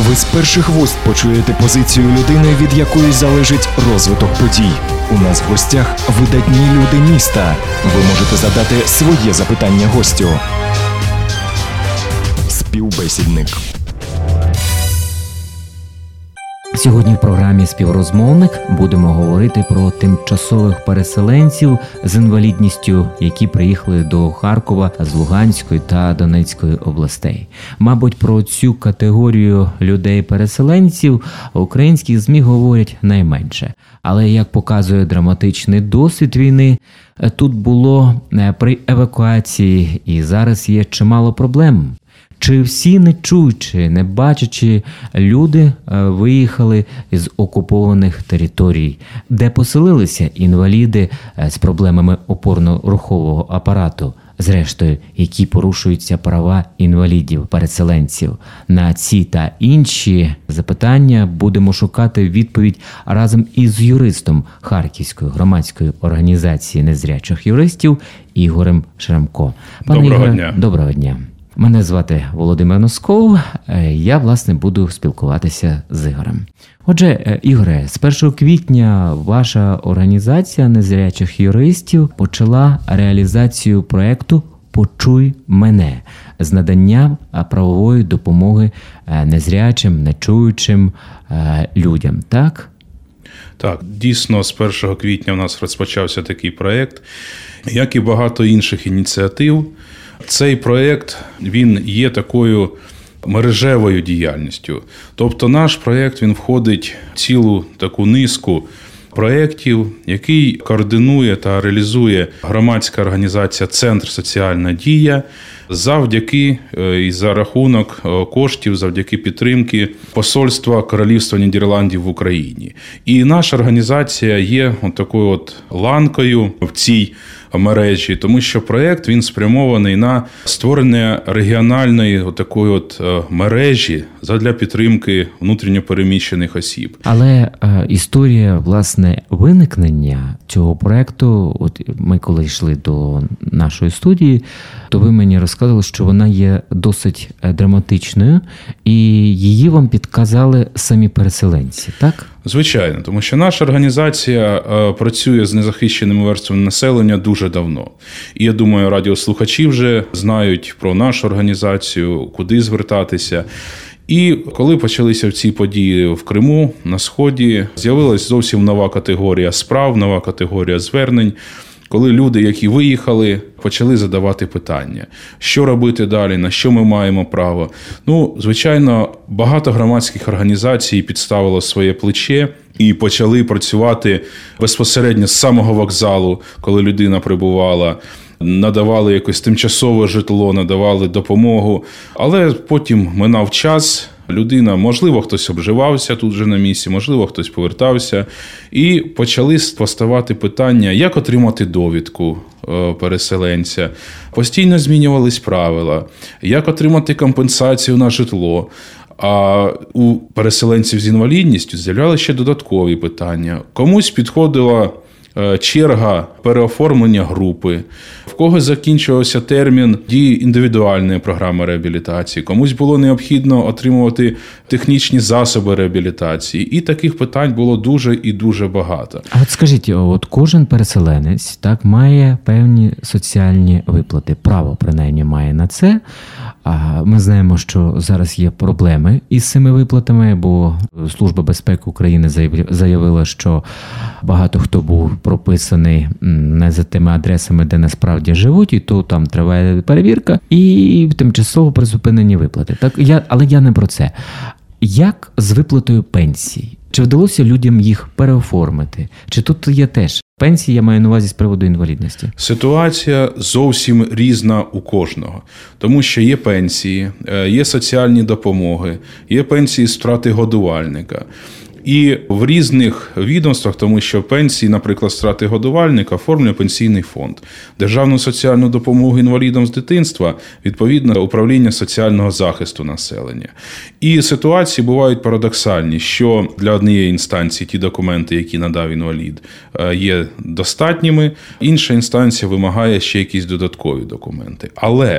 Ви з перших вуст почуєте позицію людини, від якої залежить розвиток подій. У нас в гостях видатні люди міста. Ви можете задати своє запитання гостю. Співбесідник. Сьогодні в програмі «Співрозмовник» будемо говорити про тимчасових переселенців з інвалідністю, які приїхали до Харкова з Луганської та Донецької областей. Мабуть, про цю категорію людей-переселенців українські ЗМІ говорять найменше. Але, як показує драматичний досвід війни, тут було при евакуації і зараз є чимало проблем. Чи всі нечуючі, не бачачі люди виїхали з окупованих територій, де поселилися інваліди з проблемами опорно-рухового апарату, зрештою, які порушуються права інвалідів-переселенців? На ці та інші запитання будемо шукати відповідь разом із юристом Харківської громадської організації незрячих юристів Ігорем Шрамко. Доброго дня. Мене звати Володимир Носков, я, власне, буду спілкуватися з Ігорем. Отже, Ігоре, з 1 квітня ваша організація незрячих юристів почала реалізацію проєкту «Почуй мене» з надання правової допомоги незрячим, нечуючим людям, так? Так, дійсно, з 1 квітня у нас розпочався такий проєкт, як і багато інших ініціатив. Цей проєкт, він є такою мережевою діяльністю. Тобто наш проєкт, він входить в цілу таку низку проєктів, який координує та реалізує громадська організація «Центр соціальна дія» завдяки і за рахунок коштів, завдяки підтримки Посольства Королівства Нідерландів в Україні. І наша організація є такою ланкою в цій мережі, тому що проєкт, він спрямований на створення регіональної такої мережі задля підтримки внутрішньопереміщених осіб. Але історія, власне, виникнення цього проєкту, ми коли йшли до нашої студії, то ви мені розказали, що вона є досить драматичною, і її вам підказали самі переселенці, так? Звичайно, тому що наша організація працює з незахищеними верствами населення дуже давно. І я думаю, радіослухачі вже знають про нашу організацію, куди звертатися. І коли почалися ці події в Криму, на Сході, з'явилась зовсім нова категорія справ, нова категорія звернень, коли люди, які виїхали, почали задавати питання, що робити далі, на що ми маємо право. Звичайно, багато громадських організацій підставило своє плече і почали працювати безпосередньо з самого вокзалу, коли людина прибувала, надавали якось тимчасове житло, надавали допомогу. Але потім минав час, людина, можливо, хтось обживався тут же на місці, можливо, хтось повертався. І почали поставати питання, як отримати довідку переселенця. Постійно змінювались правила, як отримати компенсацію на житло. А у переселенців з інвалідністю з'являлися ще додаткові питання. Комусь підходила черга переоформлення групи, в когось закінчувався термін дії індивідуальної програми реабілітації, комусь було необхідно отримувати технічні засоби реабілітації. І таких питань було дуже і дуже багато. А скажіть, кожен переселенець має певні соціальні виплати, право принаймні має на це. А ми знаємо, що зараз є проблеми із цими виплатами, бо Служба безпеки України заявила, що багато хто був прописаний не за тими адресами, де насправді живуть, і то там триває перевірка, і тимчасово призупинені виплати. Але я не про це. Як з виплатою пенсій? Чи вдалося людям їх переоформити? Чи тут є теж пенсії, я маю на увазі з приводу інвалідності? Ситуація зовсім різна у кожного. Тому що є пенсії, є соціальні допомоги, є пенсії з втрати годувальника. І в різних відомствах, тому що пенсії, наприклад, страти годувальника, оформлює пенсійний фонд. Державну соціальну допомогу інвалідам з дитинства, відповідно, управління соціального захисту населення. І ситуації бувають парадоксальні, що для однієї інстанції ті документи, які надав інвалід, є достатніми, інша інстанція вимагає ще якісь додаткові документи. Але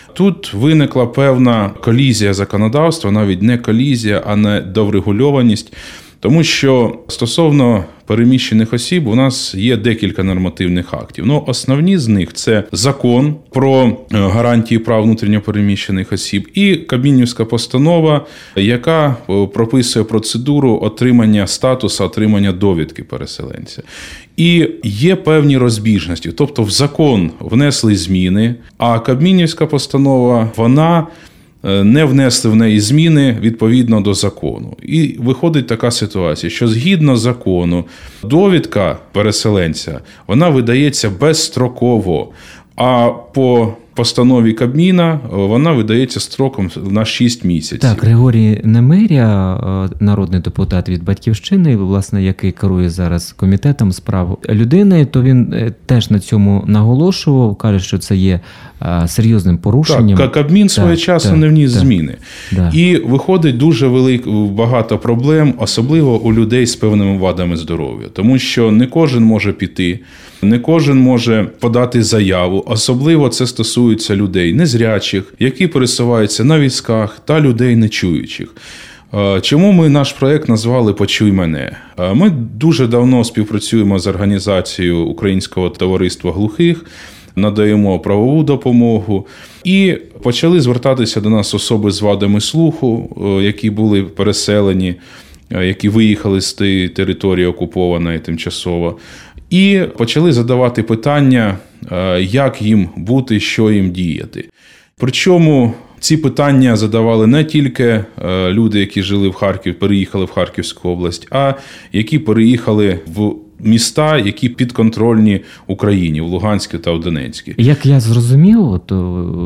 Тут виникла певна колізія законодавства, навіть не колізія, а недоврегульованість, тому що стосовно переміщених осіб у нас є декілька нормативних актів. Основні з них – це закон про гарантії прав внутрішньо переміщених осіб і Кабмінівська постанова, яка прописує процедуру отримання статусу, отримання довідки переселенця. І є певні розбіжності. Тобто в закон внесли зміни, а Кабмінівська постанова, вона не внесли в неї зміни відповідно до закону. І виходить така ситуація, що згідно закону довідка переселенця, вона видається безстроково, а по постанові Кабміна вона видається строком на 6 місяців. Так, Григорій Немиря, народний депутат від «Батьківщини», власне, який керує зараз комітетом з прав людини, то він теж на цьому наголошував, каже, що це є серйозним порушенням. Так, Кабмін своєчасно не вніс зміни. Да. І виходить дуже багато проблем, особливо у людей з певними вадами здоров'я. Тому що не кожен може піти, не кожен може подати заяву. Особливо це стосується людей незрячих, які пересуваються на візках, та людей нечуючих. Чому ми наш проєкт назвали «Почуй мене»? Ми дуже давно співпрацюємо з організацією Українського товариства глухих, надаємо правову допомогу. І почали звертатися до нас особи з вадами слуху, які були переселені, які виїхали з тієї території окупованої тимчасово. І почали задавати питання, як їм бути, що їм діяти. Причому ці питання задавали не тільки люди, які жили в Харкові, переїхали в Харківську область, а які переїхали в міста, які підконтрольні Україні, в Луганській та в Донецькій. Як я зрозумів, то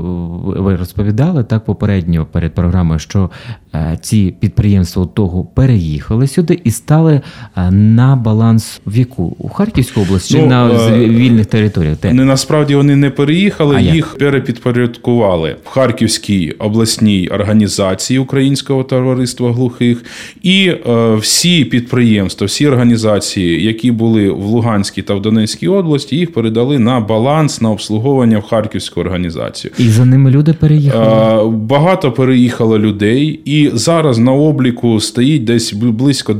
ви розповідали так попередньо перед програмою, що ці підприємства того переїхали сюди і стали на баланс в яку? У Харківську область чи на вільних територіях? Насправді вони не переїхали, їх перепідпорядкували в Харківській обласній організації Українського товариства глухих, і всі підприємства, всі організації, які були в Луганській та в Донецькій області, їх передали на баланс, на обслуговування в Харківську організацію. І за ними люди переїхали? Багато переїхало людей, і зараз на обліку стоїть десь близько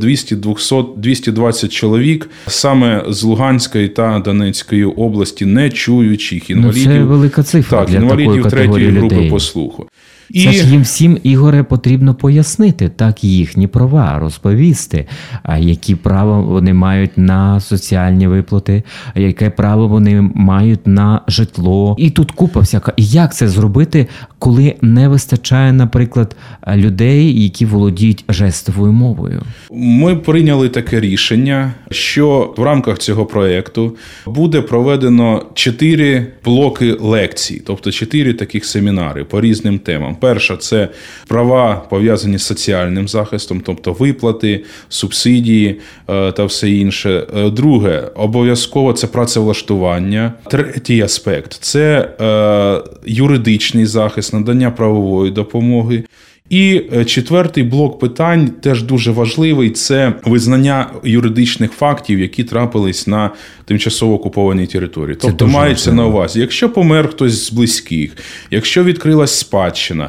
200-220 чоловік саме з Луганської та Донецької області, нечуючих інвалідів. Це велика цифра, так, для інвалідів такої третьої групи людей. по слуху. Це ж їм всім, Ігоре, потрібно пояснити так їхні права, розповісти, які права вони мають на соціальні виплати, яке право вони мають на житло. І тут купа всяка. І як це зробити, коли не вистачає, наприклад, людей, які володіють жестовою мовою? Ми прийняли таке рішення, що в рамках цього проєкту буде проведено 4 блоки лекцій, тобто 4 таких семінари по різним темам. Перша – це права, пов'язані з соціальним захистом, тобто виплати, субсидії та все інше. Друге – обов'язково це працевлаштування. Третій аспект – це юридичний захист, надання правової допомоги. І 4-й блок питань, теж дуже важливий, це визнання юридичних фактів, які трапились на тимчасово окупованій території. Тобто мається на увазі, якщо помер хтось з близьких, якщо відкрилась спадщина,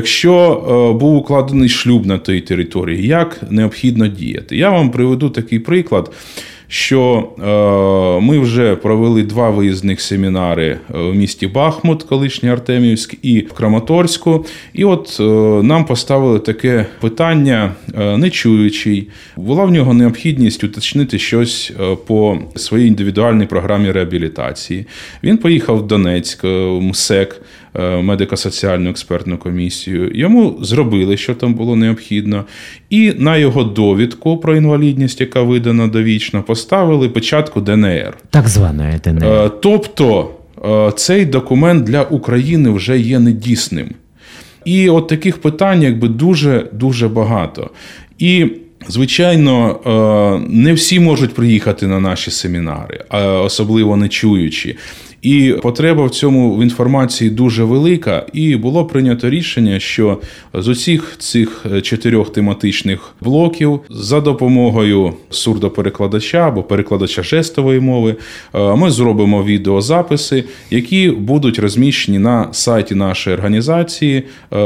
якщо був укладений шлюб на тій території, як необхідно діяти. Я вам приведу такий приклад, що ми вже провели 2 виїзних семінари в місті Бахмут, колишній Артемівськ, і в Краматорську. І от нам поставили таке питання, нечуючий. Була в нього необхідність уточнити щось по своїй індивідуальній програмі реабілітації. Він поїхав в Донецьк, в МСЕК, медико-соціальну експертну комісію. Йому зробили, що там було необхідно. І на його довідку про інвалідність, яка видана довічно, поставили печатку ДНР. Так званої ДНР. Тобто цей документ для України вже є недійсним. І от таких питань дуже багато. І звичайно, не всі можуть приїхати на наші семінари, особливо нечуючі. І потреба в цьому в інформації дуже велика, і було прийнято рішення, що з усіх цих 4 тематичних блоків за допомогою сурдоперекладача або перекладача жестової мови ми зробимо відеозаписи, які будуть розміщені на сайті нашої організації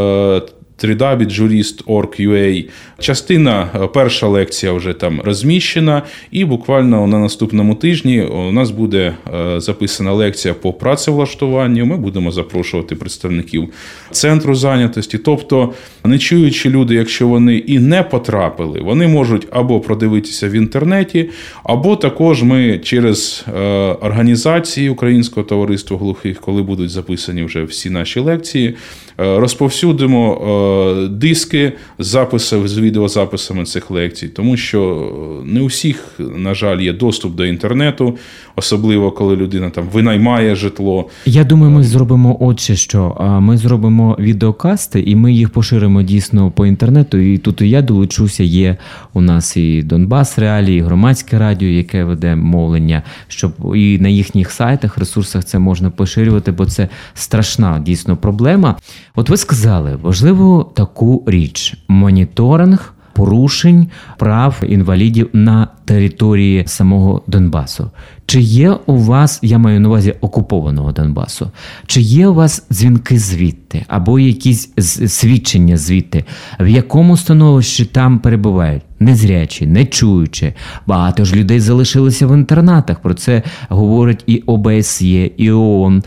www.jurist.org.ua. Перша лекція вже там розміщена, і буквально на наступному тижні у нас буде записана лекція по працевлаштуванню. Ми будемо запрошувати представників центру зайнятості. Тобто, нечуючі люди, якщо вони і не потрапили, вони можуть або продивитися в інтернеті, або також ми через організації Українського товариства глухих, коли будуть записані вже всі наші лекції, розповсюдимо диски з відеозаписами цих лекцій, тому що не у всіх, на жаль, є доступ до інтернету, особливо коли людина там винаймає житло. Я думаю, ми зробимо от ще що. Ми зробимо відеокасти, і ми їх поширимо дійсно по інтернету. І тут і я долучуся, є у нас і Донбас Реалії, і Громадське радіо, яке веде мовлення, щоб і на їхніх сайтах, ресурсах це можна поширювати, бо це страшна дійсно проблема. От ви сказали, важливо таку річ – моніторинг порушень прав інвалідів на території самого Донбасу. Чи є у вас, я маю на увазі окупованого Донбасу, чи є у вас дзвінки звідти або якісь свідчення звідти, в якому становищі там перебувають? Незрячі, нечуючі. Багато ж людей залишилися в інтернатах. Про це говорить і ОБСЄ, і ООН,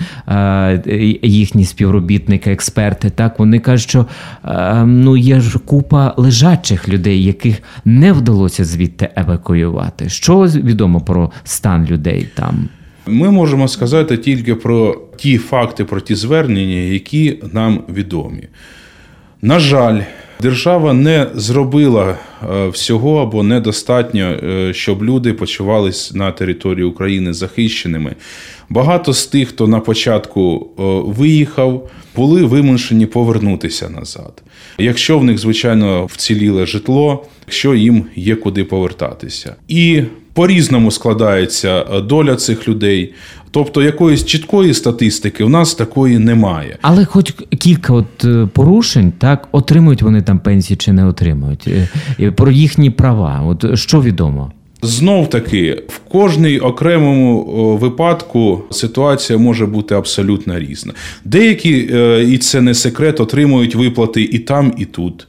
їхні співробітники, експерти. Так, вони кажуть, що є ж купа лежачих людей, яких не вдалося звідти евакуювати. Що відомо про стан людей там? Ми можемо сказати тільки про ті факти, про ті звернення, які нам відомі. На жаль, держава не зробила всього або недостатньо, щоб люди почувались на території України захищеними. Багато з тих, хто на початку виїхав, були вимушені повернутися назад. Якщо в них, звичайно, вціліле житло, якщо їм є куди повертатися. І по-різному складається доля цих людей. Тобто якоїсь чіткої статистики в нас такої немає. Але хоч кілька порушень, так, отримують вони там пенсії чи не отримують? Про їхні права, що відомо? Знов-таки, в кожній окремому випадку ситуація може бути абсолютно різна. Деякі, і це не секрет, отримують виплати і там, і тут.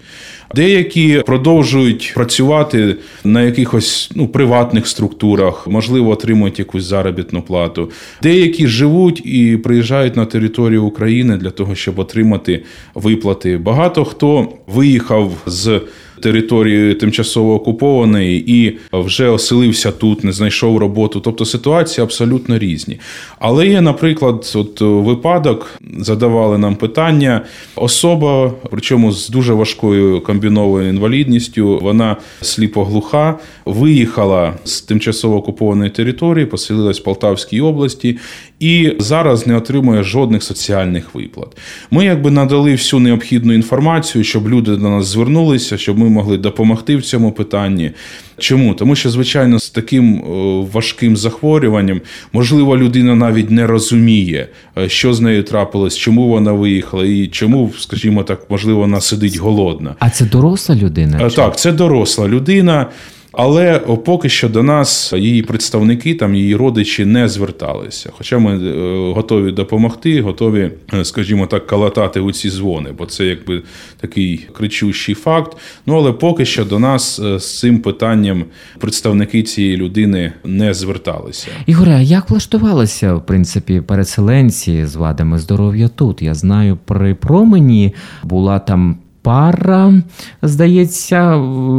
Деякі продовжують працювати на якихось приватних структурах, можливо, отримують якусь заробітну плату. Деякі живуть і приїжджають на територію України для того, щоб отримати виплати. Багато хто виїхав з території тимчасово окупованої і вже оселився тут, не знайшов роботу. Тобто ситуації абсолютно різні. Але є, наприклад, випадок, задавали нам питання, особа, причому з дуже важкою комбінованою інвалідністю, вона сліпоглуха, виїхала з тимчасово окупованої території, поселилась в Полтавській області і зараз не отримує жодних соціальних виплат. Ми надали всю необхідну інформацію, щоб люди до нас звернулися, щоб ми могли допомогти в цьому питанні. Чому? Тому що, звичайно, з таким важким захворюванням, можливо, людина навіть не розуміє, що з нею трапилось, чому вона виїхала і чому, скажімо так, можливо, вона сидить голодна. А це доросла людина? Так, це доросла людина. Але поки що до нас її представники, її родичі не зверталися. Хоча ми готові допомогти, готові, скажімо так, калатати у ці дзвони, бо це такий кричущий факт. Але поки що до нас з цим питанням представники цієї людини не зверталися. Ігоре, а як влаштувалися, в принципі, переселенці з вадами здоров'я тут? Я знаю, при Промені була там пара, здається,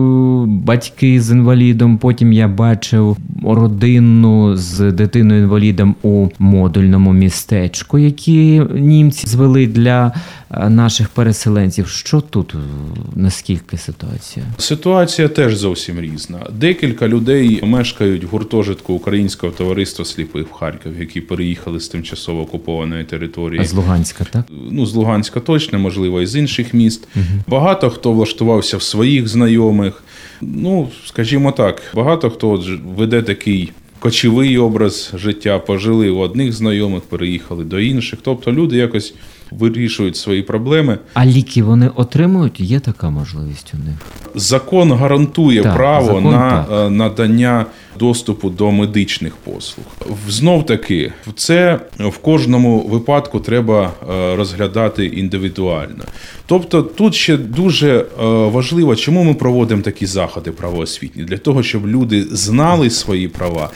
батьки з інвалідом. Потім я бачив родину з дитиною-інвалідом у модульному містечку, які німці звели для наших переселенців. Що тут, наскільки ситуація? Ситуація теж зовсім різна. Декілька людей мешкають в гуртожитку Українського товариства сліпих в Харкові, які переїхали з тимчасово окупованої території. А з Луганська, так? З Луганська точно, можливо, і з інших міст. Угу. Багато хто влаштувався в своїх знайомих. Скажімо так, багато хто веде такий кочовий образ життя, пожили у одних знайомих, переїхали до інших. Тобто люди якось вирішують свої проблеми. А ліки вони отримують? Є така можливість у них? Закон гарантує право закон, на надання доступу до медичних послуг. Знов-таки, це в кожному випадку треба розглядати індивідуально. Тобто тут ще дуже важливо, чому ми проводимо такі заходи правоосвітні? Для того, щоб люди знали свої права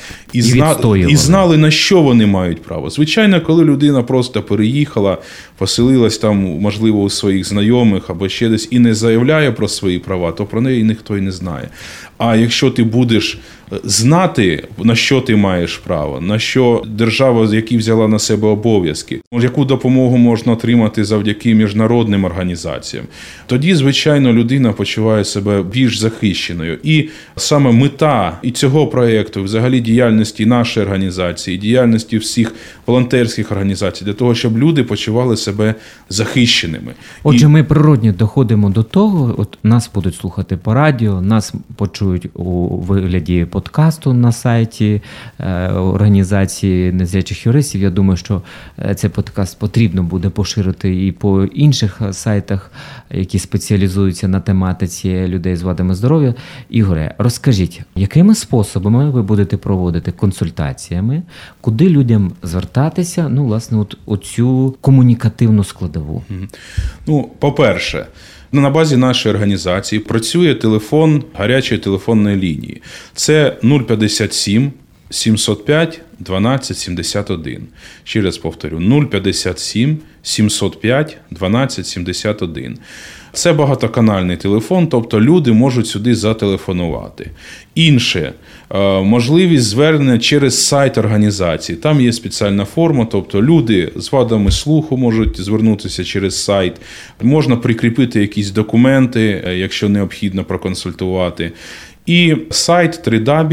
і знали, на що вони мають право. Звичайно, коли людина просто переїхала, поселилась там, можливо, у своїх знайомих або ще десь і не заявляє про свої права, то про неї ніхто і не знає. А якщо ти будеш знати, на що ти маєш право, на що держава, яка взяла на себе обов'язки, яку допомогу можна отримати завдяки міжнародним організаціям, тоді, звичайно, людина почуває себе більш захищеною. І саме мета і цього проєкту, взагалі діяльності нашої організації, діяльності всіх волонтерських організацій, для того, щоб люди почували себе захищеними. Отже, ми природньо доходимо до того, от нас будуть слухати по радіо, нас почують у вигляді подкасту на сайті організації незрячих юристів. Я думаю, що цей подкаст потрібно буде поширити і по інших сайтах, які спеціалізуються на тематиці людей з вадами здоров'я. Ігоре, розкажіть, якими способами ви будете проводити консультаціями, куди людям звертатися, власне, оцю комунікативну складову? По-перше, на базі нашої організації працює телефон гарячої телефонної лінії. Це 057 705 12 71. Ще раз повторю, 057 705 12 71. Це багатоканальний телефон, тобто люди можуть сюди зателефонувати. Інше, можливість звернення через сайт організації. Там є спеціальна форма, тобто люди з вадами слуху можуть звернутися через сайт. Можна прикріпити якісь документи, якщо необхідно проконсультувати. І сайт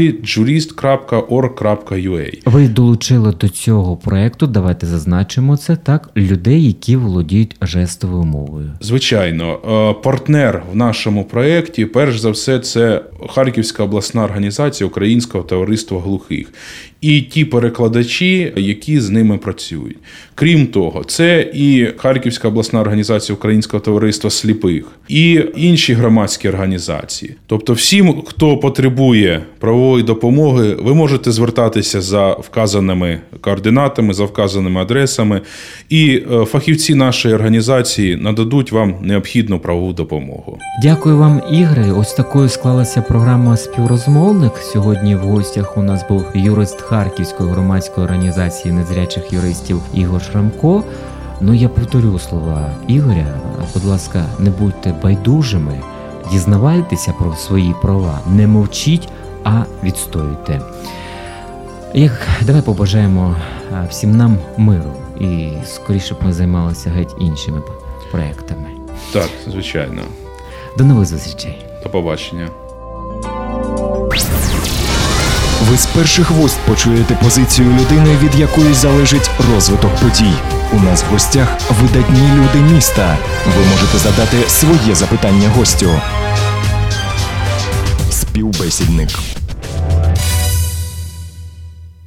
www.jurist.org.ua. Ви долучили до цього проєкту, давайте зазначимо це, так, людей, які володіють жестовою мовою. Звичайно. Партнер в нашому проєкті, перш за все, це Харківська обласна організація Українського товариства глухих. І ті перекладачі, які з ними працюють. Крім того, це і Харківська обласна організація Українського товариства сліпих, і інші громадські організації. Тобто всім, хто потребує правової допомоги, ви можете звертатися за вказаними координатами, за вказаними адресами, і фахівці нашої організації нададуть вам необхідну правову допомогу. Дякую вам, Ігоре. Ось такою склалася програма «Співрозмовник». Сьогодні в гостях у нас був юрист Харківської громадської організації незрячих юристів Ігор Шрамко. Я повторю слова Ігоря. Будь ласка, не будьте байдужими, дізнавайтеся про свої права, не мовчіть, а відстоюйте. Давай побажаємо всім нам миру і скоріше б ми займалися геть іншими проєктами. Так, звичайно. До нових зустрічей. До побачення. Ви з перших вуст почуєте позицію людини, від якої залежить розвиток подій. У нас в гостях видатні люди міста. Ви можете задати своє запитання гостю. Співбесідник.